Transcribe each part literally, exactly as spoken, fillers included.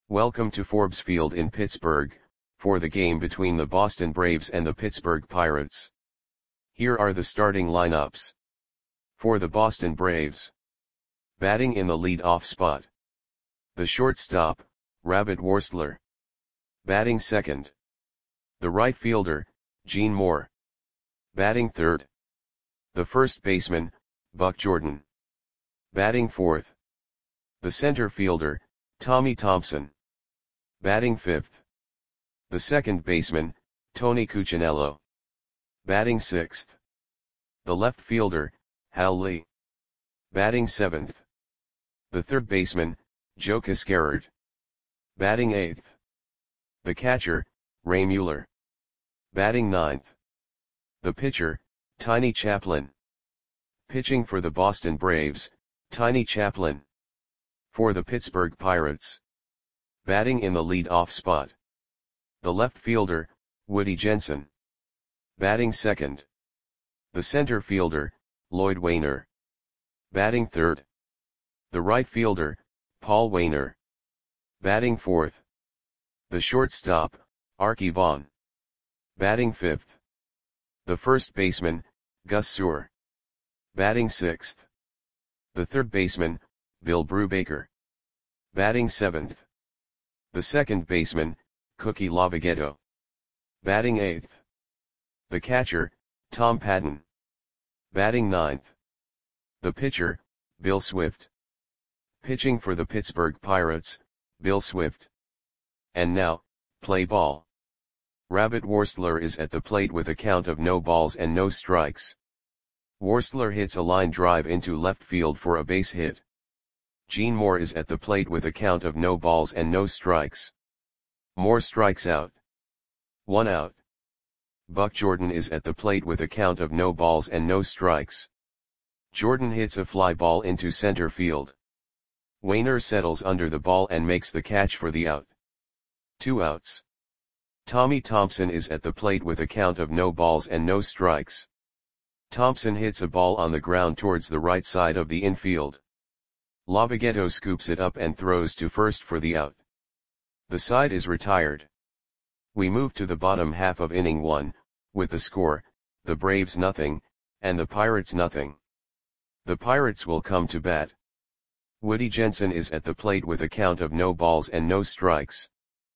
Welcome to Forbes Field in Pittsburgh, for the game between the Boston Braves and the Pittsburgh Pirates. Here are the starting lineups. For the Boston Braves. Batting in the lead-off spot. The shortstop, Rabbit Worstler. Batting second. The right fielder, Gene Moore. Batting third. The first baseman, Buck Jordan. Batting fourth. The center fielder, Tommy Thompson. Batting fifth. The second baseman, Tony Cuccinello. Batting sixth. The left fielder, Hal Lee. Batting seventh. The third baseman, Joe Cascarard. Batting eighth. The catcher, Ray Mueller. Batting ninth. The pitcher, Tiny Chaplin. Pitching for the Boston Braves, Tiny Chaplin. For the Pittsburgh Pirates. Batting in the lead-off spot. The left fielder, Woody Jensen. Batting second. The center fielder, Lloyd Wainer. Batting third. The right fielder, Paul Wainer. Batting fourth. The shortstop, Arky Vaughan. Batting fifth. The first baseman, Gus Suhr. Batting sixth. The third baseman, Bill Brubaker. Batting seventh. The second baseman, Cookie Lavagetto. Batting eighth. The catcher, Tom Patton. Batting ninth. The pitcher, Bill Swift. Pitching for the Pittsburgh Pirates, Bill Swift. And now, play ball. Rabbit Worstler is at the plate with a count of no balls and no strikes. Worstler hits a line drive into left field for a base hit. Gene Moore is at the plate with a count of no balls and no strikes. Moore strikes out. One out. Buck Jordan is at the plate with a count of no balls and no strikes. Jordan hits a fly ball into center field. Wainer settles under the ball and makes the catch for the out. Two outs. Tommy Thompson is at the plate with a count of no balls and no strikes. Thompson hits a ball on the ground towards the right side of the infield. Lavagetto scoops it up and throws to first for the out. The side is retired. We move to the bottom half of inning one, with the score, the Braves nothing, and the Pirates nothing. The Pirates will come to bat. Woody Jensen is at the plate with a count of no balls and no strikes.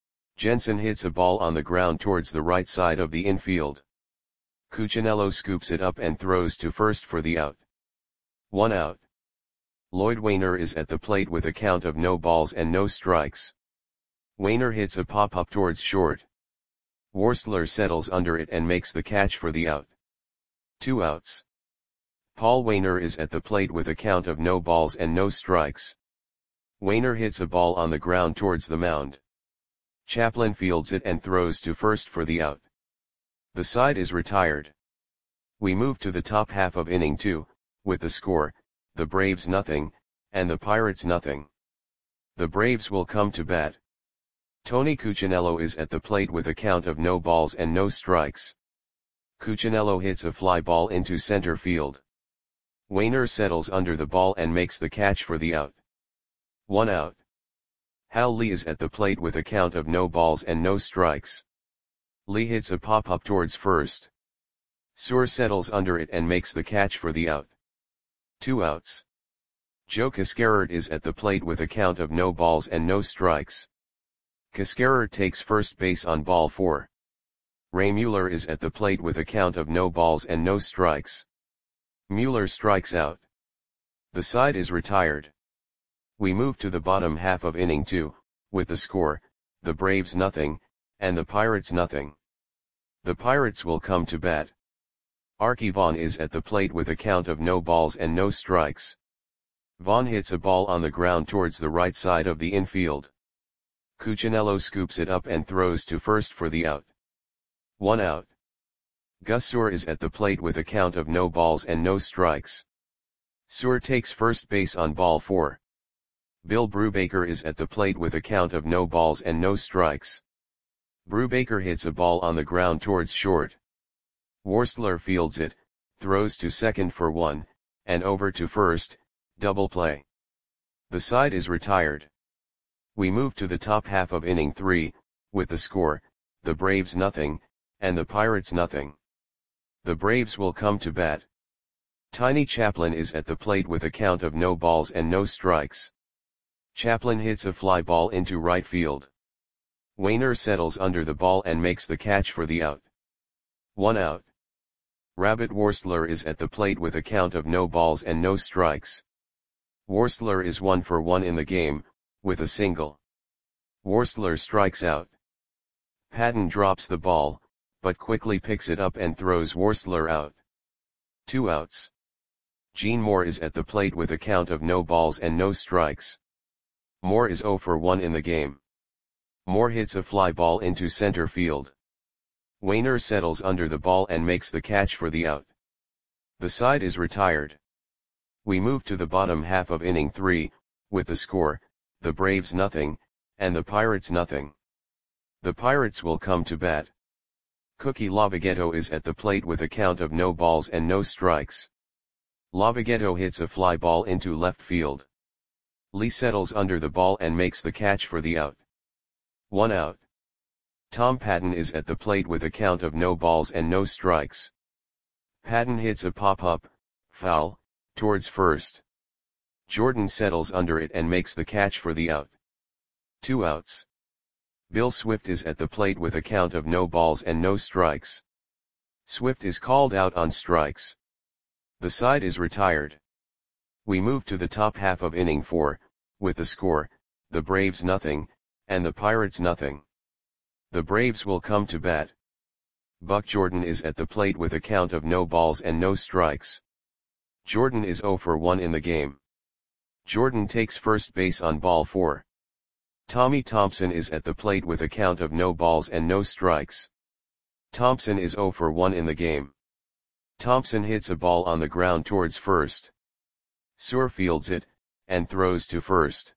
Jensen hits a ball on the ground towards the right side of the infield. Cuccinello scoops it up and throws to first for the out. One out. Lloyd Wainer is at the plate with a count of no balls and no strikes. Wainer hits a pop-up towards short. Worstler settles under it and makes the catch for the out. Two outs. Paul Wainer is at the plate with a count of no balls and no strikes. Wainer hits a ball on the ground towards the mound. Chaplin fields it and throws to first for the out. The side is retired. We move to the top half of inning two, with the score, the Braves nothing, and the Pirates nothing. The Braves will come to bat. Tony Cuccinello is at the plate with a count of no balls and no strikes. Cuccinello hits a fly ball into center field. Wainer settles under the ball and makes the catch for the out. One out. Hal Lee is at the plate with a count of no balls and no strikes. Lee hits a pop-up towards first. Suhr settles under it and makes the catch for the out. Two outs. Joe Cascarard is at the plate with a count of no balls and no strikes. Cascarard takes first base on ball four. Ray Mueller is at the plate with a count of no balls and no strikes. Mueller strikes out. The side is retired. We move to the bottom half of inning two, with the score, the Braves nothing, and the Pirates nothing. The Pirates will come to bat. Arky Vaughan is at the plate with a count of no balls and no strikes. Vaughan hits a ball on the ground towards the right side of the infield. Cuccinello scoops it up and throws to first for the out. One out. Gus Suhr is at the plate with a count of no balls and no strikes. Suhr takes first base on ball four. Bill Brubaker is at the plate with a count of no balls and no strikes. Brubaker hits a ball on the ground towards short. Worstler fields it, throws to second for one, and over to first, double play. The side is retired. We move to the top half of inning three, with the score, the Braves nothing, and the Pirates nothing. The Braves will come to bat. Tiny Chaplin is at the plate with a count of no balls and no strikes. Chaplin hits a fly ball into right field. Wainer settles under the ball and makes the catch for the out. One out. Rabbit Worstler is at the plate with a count of no balls and no strikes. Worstler is one for one in the game, with a single. Worstler strikes out. Patton drops the ball, but quickly picks it up and throws Worstler out. Two outs. Gene Moore is at the plate with a count of no balls and no strikes. Moore is oh for one in the game. Moore hits a fly ball into center field. Wainer settles under the ball and makes the catch for the out. The side is retired. We move to the bottom half of inning three, with the score, the Braves nothing, and the Pirates nothing. The Pirates will come to bat. Cookie Lavagetto is at the plate with a count of no balls and no strikes. Lavagetto hits a fly ball into left field. Lee settles under the ball and makes the catch for the out. One out. Tom Patton is at the plate with a count of no balls and no strikes. Patton hits a pop-up, foul, towards first. Jordan settles under it and makes the catch for the out. Two outs. Bill Swift is at the plate with a count of no balls and no strikes. Swift is called out on strikes. The side is retired. We move to the top half of inning four, with the score, the Braves nothing, and the Pirates nothing. The Braves will come to bat. Buck Jordan is at the plate with a count of no balls and no strikes. Jordan is oh for one in the game. Jordan takes first base on ball four. Tommy Thompson is at the plate with a count of no balls and no strikes. Thompson is oh for one in the game. Thompson hits a ball on the ground towards first. Suhr fields it, and throws to first.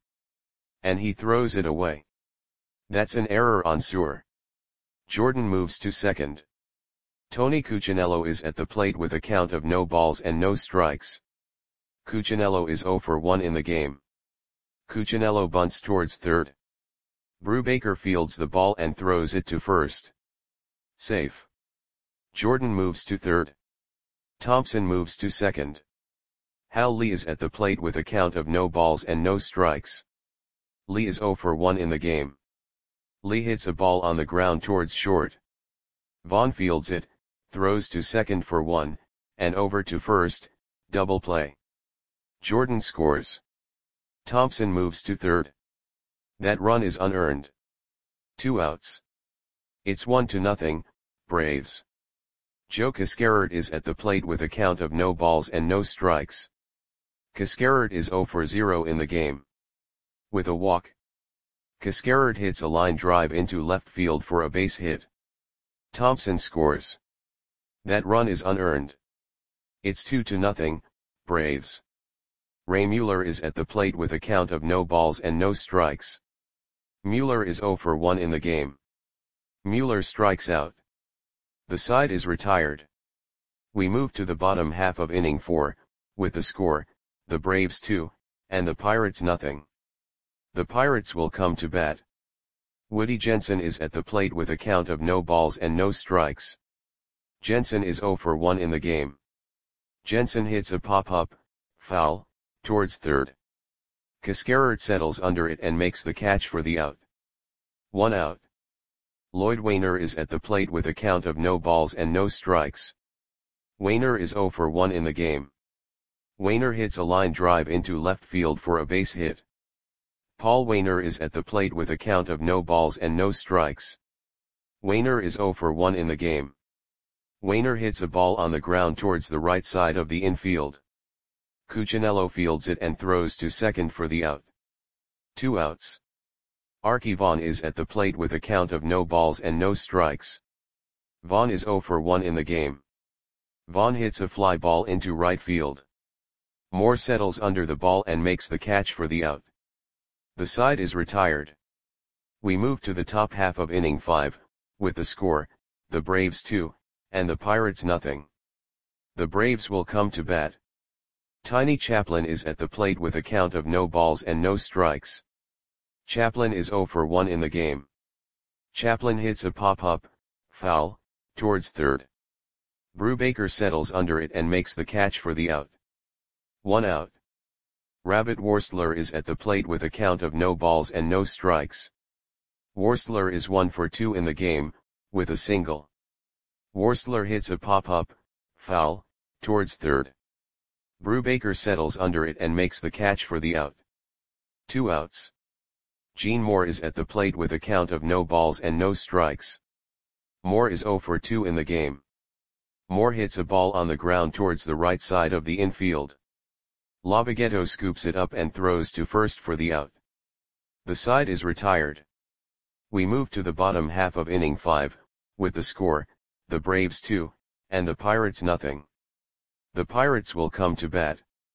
And he throws it away. That's an error on Suhr. Jordan moves to second. Tony Cuccinello is at the plate with a count of no balls and no strikes. Cuccinello is oh for one in the game. Cuccinello bunts towards third. Brubaker fields the ball and throws it to first. Safe. Jordan moves to third. Thompson moves to second. Hal Lee is at the plate with a count of no balls and no strikes. Lee is oh for one in the game. Lee hits a ball on the ground towards short. Vaughn fields it, throws to second for one, and over to first, double play. Jordan scores. Thompson moves to third. That run is unearned. Two outs. It's one to nothing, Braves. Joe Cascarert is at the plate with a count of no balls and no strikes. Cascarert is oh for zero in the game. With a walk. Cascarert hits a line drive into left field for a base hit. Thompson scores. That run is unearned. It's two to nothing, Braves. Ray Mueller is at the plate with a count of no balls and no strikes. Mueller is oh for one in the game. Mueller strikes out. The side is retired. We move to the bottom half of inning four, with the score, the Braves two, and the Pirates nothing. The Pirates will come to bat. Woody Jensen is at the plate with a count of no balls and no strikes. Jensen is oh for one in the game. Jensen hits a pop-up, foul, towards third. Cascarert settles under it and makes the catch for the out. One out. Lloyd Wainer is at the plate with a count of no balls and no strikes. Wainer is oh for one in the game. Wainer hits a line drive into left field for a base hit. Paul Wainer is at the plate with a count of no balls and no strikes. Wainer is oh for one in the game. Wainer hits a ball on the ground towards the right side of the infield. Cuccinello fields it and throws to second for the out. Two outs. Arky Vaughan is at the plate with a count of no balls and no strikes. Vaughan is oh for one in the game. Vaughan hits a fly ball into right field. Moore settles under the ball and makes the catch for the out. The side is retired. We move to the top half of inning five, with the score, the Braves two, and the Pirates nothing. The Braves will come to bat. Tiny Chaplin is at the plate with a count of no balls and no strikes. Chaplin is zero for one in the game. Chaplin hits a pop-up, foul, towards third. Brubaker settles under it and makes the catch for the out. One out. Rabbit Worstler is at the plate with a count of no balls and no strikes. Worstler is one for two in the game, with a single. Worstler hits a pop-up, foul, towards third. Brubaker settles under it and makes the catch for the out. Two outs. Gene Moore is at the plate with a count of no balls and no strikes. Moore is zero for two in the game. Moore hits a ball on the ground towards the right side of the infield. Lavogetto scoops it up and throws to first for the out. The side is retired. We move to the bottom half of inning five, with the score, the Braves two, and the Pirates nothing. The Pirates will come to bat.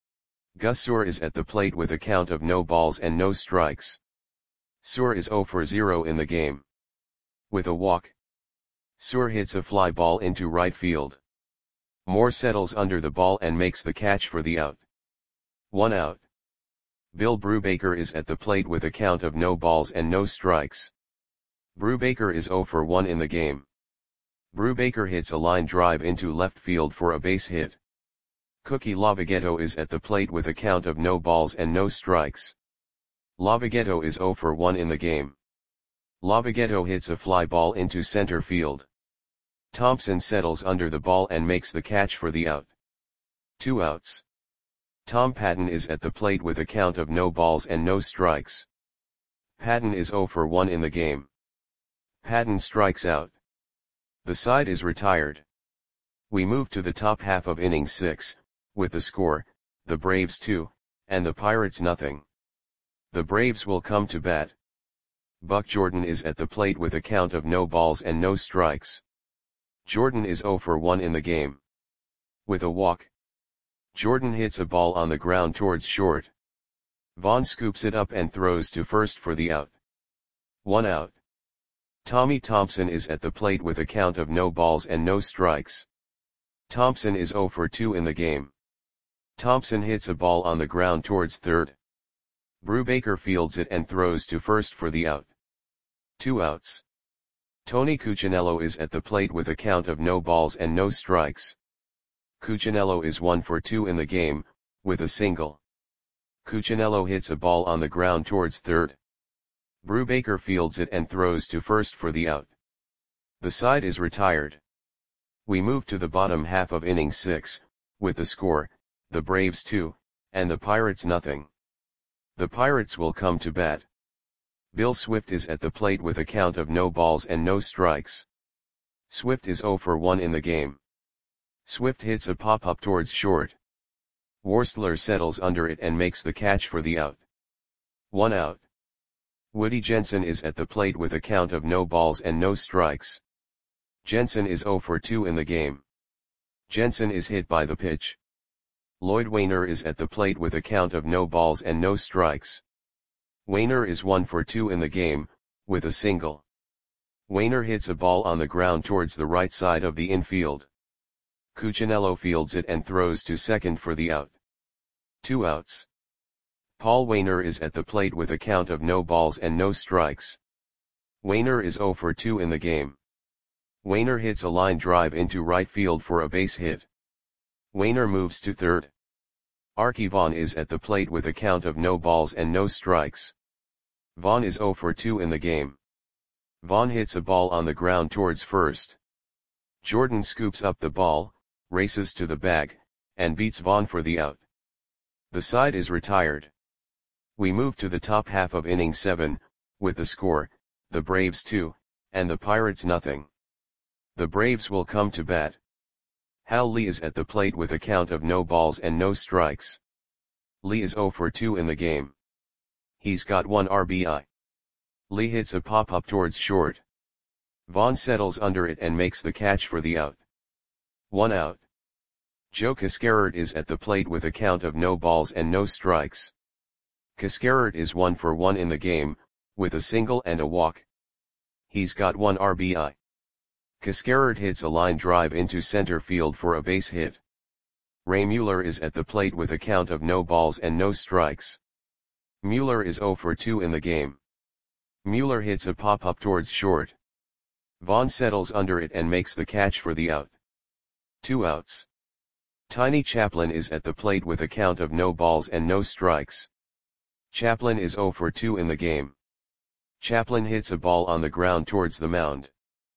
Gus Suhr is at the plate with a count of no balls and no strikes. Suhr is zero for zero in the game. With a walk, Suhr hits a fly ball into right field. Moore settles under the ball and makes the catch for the out. One out. Bill Brubaker is at the plate with a count of no balls and no strikes. Brubaker is zero for one in the game. Brubaker hits a line drive into left field for a base hit. Cookie Lavogetto is at the plate with a count of no balls and no strikes. Lavogetto is zero for one in the game. Lavogetto hits a fly ball into center field. Thompson settles under the ball and makes the catch for the out. Two outs. Tom Patton is at the plate with a count of no balls and no strikes. Patton is zero for one in the game. Patton strikes out. The side is retired. We move to the top half of inning six, with the score, the Braves two, and the Pirates nothing. The Braves will come to bat. Buck Jordan is at the plate with a count of no balls and no strikes. Jordan is zero for one in the game. With a walk, Jordan hits a ball on the ground towards short. Vaughn scoops it up and throws to first for the out. One out. Tommy Thompson is at the plate with a count of no balls and no strikes. Thompson is zero for two in the game. Thompson hits a ball on the ground towards third. Brubaker fields it and throws to first for the out. Two outs. Tony Cuccinello is at the plate with a count of no balls and no strikes. Cuccinello is one for two in the game, with a single. Cuccinello hits a ball on the ground towards third. Brubaker fields it and throws to first for the out. The side is retired. We move to the bottom half of inning six, with the score, the Braves two, and the Pirates nothing. The Pirates will come to bat. Bill Swift is at the plate with a count of no balls and no strikes. Swift is zero for one in the game. Swift hits a pop-up towards short. Worstler settles under it and makes the catch for the out. One out. Woody Jensen is at the plate with a count of no balls and no strikes. Jensen is zero for two in the game. Jensen is hit by the pitch. Lloyd Wainer is at the plate with a count of no balls and no strikes. Wainer is one for two in the game, with a single. Wainer hits a ball on the ground towards the right side of the infield. Cuccinello fields it and throws to second for the out. Two outs. Paul Wainer is at the plate with a count of no balls and no strikes. Wainer is zero for two in the game. Wainer hits a line drive into right field for a base hit. Wainer moves to third. Arky Vaughan is at the plate with a count of no balls and no strikes. Vaughan is zero for two in the game. Vaughan hits a ball on the ground towards first. Jordan scoops up the ball, races to the bag, and beats Vaughan for the out. The side is retired. We move to the top half of inning seven, with the score, the Braves two, and the Pirates nothing. The Braves will come to bat. Hal Lee is at the plate with a count of no balls and no strikes. Lee is zero for two in the game. He's got one R B I. Lee hits a pop-up towards short. Vaughan settles under it and makes the catch for the out. One out. Joe Cascarert is at the plate with a count of no balls and no strikes. Cascarert is one for one in the game, with a single and a walk. He's got one R B I. Cascarert hits a line drive into center field for a base hit. Ray Mueller is at the plate with a count of no balls and no strikes. Mueller is zero for two in the game. Mueller hits a pop-up towards short. Vaughn settles under it and makes the catch for the out. Two outs. Tiny Chaplin is at the plate with a count of no balls and no strikes. Chaplin is oh for two in the game. Chaplin hits a ball on the ground towards the mound.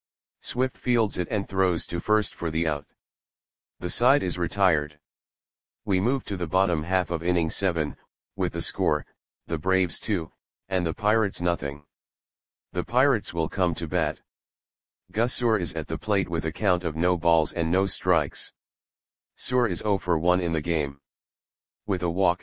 Swift fields it and throws to first for the out. The side is retired. We move to the bottom half of inning seven, with the score, the Braves two, and the Pirates nothing. The Pirates will come to bat. Gus Suhr is at the plate with a count of no balls and no strikes. Suhr is oh for one in the game. With a walk,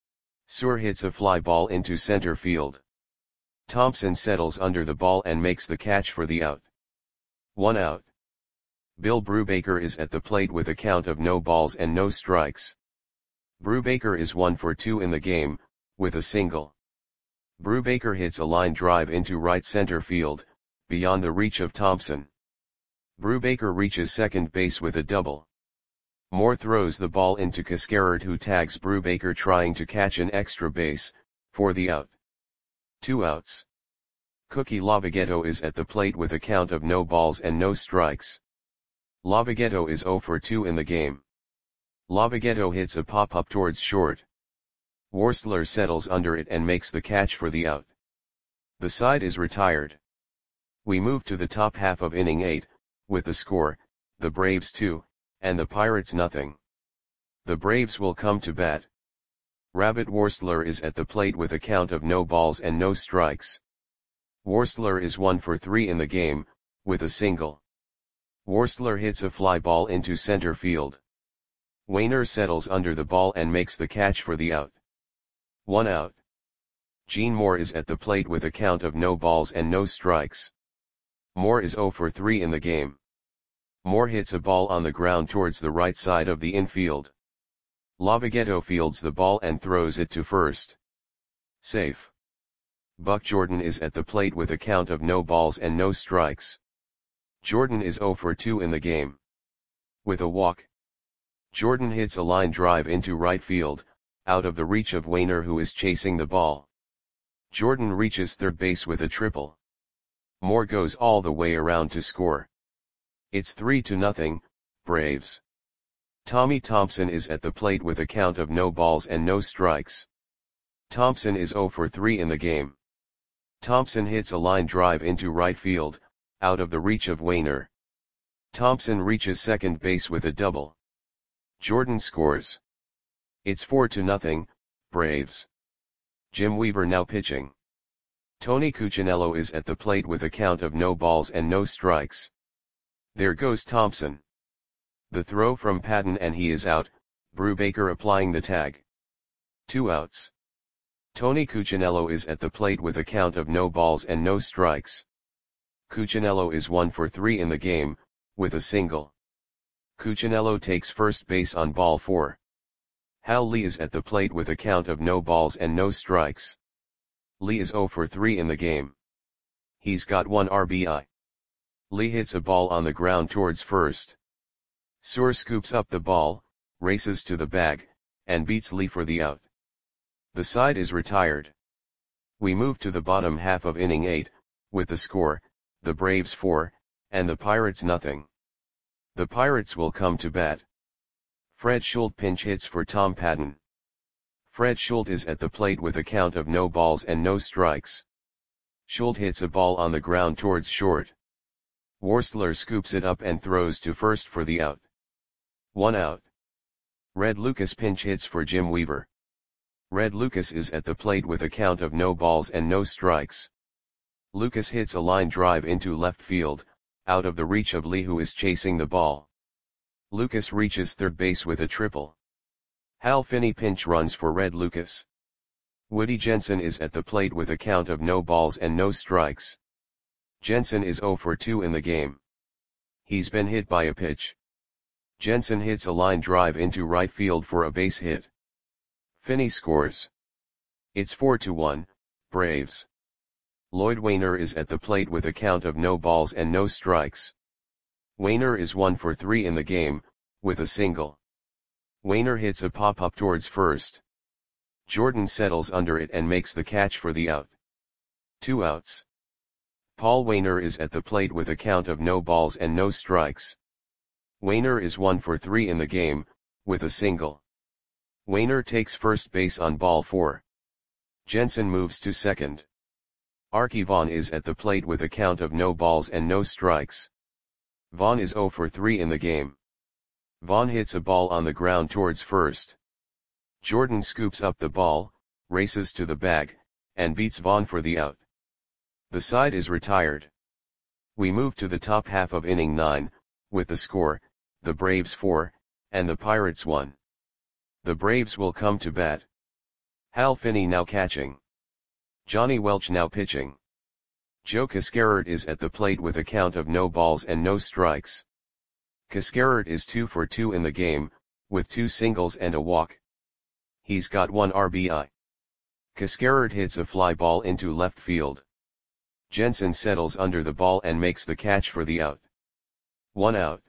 Suhr hits a fly ball into center field. Thompson settles under the ball and makes the catch for the out. One out. Bill Brubaker is at the plate with a count of no balls and no strikes. Brubaker is one for two in the game, with a single. Brubaker hits a line drive into right center field, beyond the reach of Thompson. Brubaker reaches second base with a double. Moore throws the ball into Cascarard, who tags Brubaker trying to catch an extra base, for the out. Two outs. Cookie Lavagetto is at the plate with a count of no balls and no strikes. Lavagetto is oh for two in the game. Lavagetto hits a pop-up towards short. Worstler settles under it and makes the catch for the out. The side is retired. We move to the top half of inning eight, with the score, the Braves two, and the Pirates nothing. The Braves will come to bat. Rabbit Worstler is at the plate with a count of no balls and no strikes. Worstler is one for three in the game, with a single. Worstler hits a fly ball into center field. Wainer settles under the ball and makes the catch for the out. One out. Gene Moore is at the plate with a count of no balls and no strikes. Moore is oh for three in the game. Moore hits a ball on the ground towards the right side of the infield. Lavagetto fields the ball and throws it to first. Safe. Buck Jordan is at the plate with a count of no balls and no strikes. Jordan is oh for two in the game. With a walk, Jordan hits a line drive into right field, out of the reach of Wainer, who is chasing the ball. Jordan reaches third base with a triple. Moore goes all the way around to score. It's three to nothing, Braves. Tommy Thompson is at the plate with a count of no balls and no strikes. Thompson is oh for three in the game. Thompson hits a line drive into right field, out of the reach of Wainer. Thompson reaches second base with a double. Jordan scores. It's four to nothing, Braves. Jim Weaver now pitching. Tony Cuccinello is at the plate with a count of no balls and no strikes. There goes Thompson. The throw from Patton and he is out, Brubaker applying the tag. Two outs. Tony Cuccinello is at the plate with a count of no balls and no strikes. Cuccinello is one for three in the game, with a single. Cuccinello takes first base on ball four. Hal Lee is at the plate with a count of no balls and no strikes. Lee is oh for three in the game. He's got one R B I. Lee hits a ball on the ground towards first. Suhr scoops up the ball, races to the bag, and beats Lee for the out. The side is retired. We move to the bottom half of inning eight, with the score, the Braves four, and the Pirates nothing. The Pirates will come to bat. Fred Schultz pinch hits for Tom Patton. Fred Schultz is at the plate with a count of no balls and no strikes. Schultz hits a ball on the ground towards short. Worstler scoops it up and throws to first for the out. One out. Red Lucas pinch hits for Jim Weaver. Red Lucas is at the plate with a count of no balls and no strikes. Lucas hits a line drive into left field, out of the reach of Lee, who is chasing the ball. Lucas reaches third base with a triple. Hal Finney pinch runs for Red Lucas. Woody Jensen is at the plate with a count of no balls and no strikes. Jensen is oh for two in the game. He's been hit by a pitch. Jensen hits a line drive into right field for a base hit. Finney scores. It's four to one, Braves. Lloyd Wainer is at the plate with a count of no balls and no strikes. Wainer is one for three in the game, with a single. Wainer hits a pop-up towards first. Jordan settles under it and makes the catch for the out. Two outs. Paul Waner is at the plate with a count of no balls and no strikes. Waner is one for three in the game, with a single. Waner takes first base on ball four. Jensen moves to second. Arky Vaughan is at the plate with a count of no balls and no strikes. Vaughan is zero for three in the game. Vaughan hits a ball on the ground towards first. Jordan scoops up the ball, races to the bag, and beats Vaughan for the out. The side is retired. We move to the top half of inning nine, with the score, the Braves four, and the Pirates one. The Braves will come to bat. Hal Finney now catching. Johnny Welch now pitching. Joe Cascarert is at the plate with a count of no balls and no strikes. Cascarert is two for two in the game, with two singles and a walk. He's got one R B I. Cascarert hits a fly ball into left field. Jensen settles under the ball and makes the catch for the out. One out.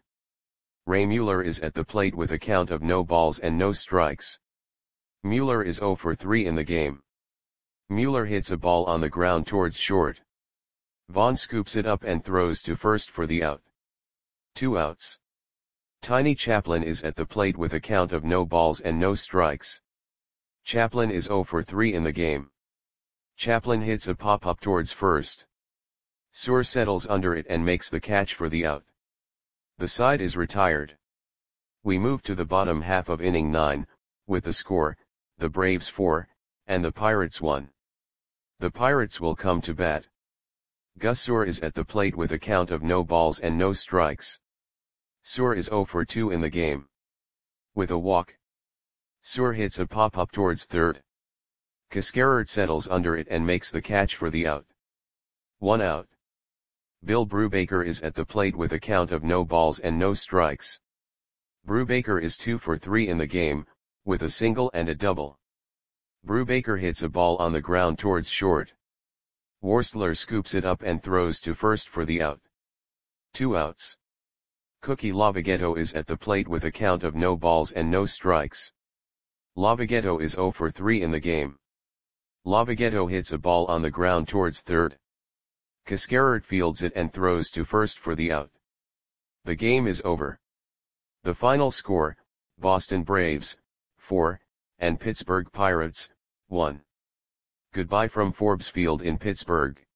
Ray Mueller is at the plate with a count of no balls and no strikes. Mueller is zero for three in the game. Mueller hits a ball on the ground towards short. Vaughan scoops it up and throws to first for the out. Two outs. Tiny Chaplin is at the plate with a count of no balls and no strikes. Chaplin is zero for three in the game. Chaplin hits a pop-up towards first. Suhr settles under it and makes the catch for the out. The side is retired. We move to the bottom half of inning nine, with the score, the Braves four, and the Pirates one. The Pirates will come to bat. Gus Suhr is at the plate with a count of no balls and no strikes. Suhr is zero for two in the game. With a walk. Suhr hits a pop-up towards third. Cascarert settles under it and makes the catch for the out. One out. Bill Brubaker is at the plate with a count of no balls and no strikes. Brubaker is two for three in the game, with a single and a double. Brubaker hits a ball on the ground towards short. Worstler scoops it up and throws to first for the out. Two outs. Cookie Lavagetto is at the plate with a count of no balls and no strikes. Lavagetto is zero for three in the game. Lavagetto hits a ball on the ground towards third. Cascarert fields it and throws to first for the out. The game is over. The final score, Boston Braves, four, and Pittsburgh Pirates, one. Goodbye from Forbes Field in Pittsburgh.